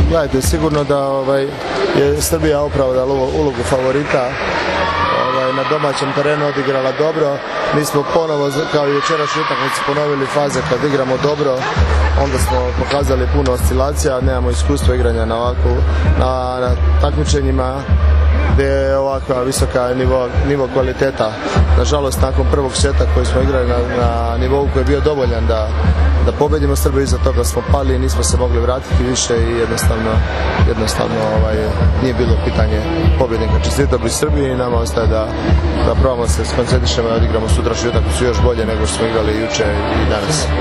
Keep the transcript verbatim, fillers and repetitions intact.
Gledajte, sigurno da ovaj, je Srbija opravdala ulogu favorita. Ovaj, na domaćem terenu odigrala dobro. Mi smo ponovo, kao i večerašnji utakmici, ponovili faze kad igramo dobro. Onda smo pokazali puno oscilacija, nemamo iskustvo igranja na ovakvu, na, na takmičenjima gdje je ovakva visoka nivo, nivo kvaliteta. Nažalost, nakon prvog seta koji smo igrali na, na nivou koji je bio dovoljan da, da pobedimo Srbiju, iza toga smo pali i nismo se mogli vratiti više i jednostavno, jednostavno ovaj, nije bilo pitanje pobjednika. Čestitao bi Srbiji i nama ostaje da, da probamo se skoncentrišemo i odigramo sutrašnju utakmicu još bolje nego što smo igrali juče i danas.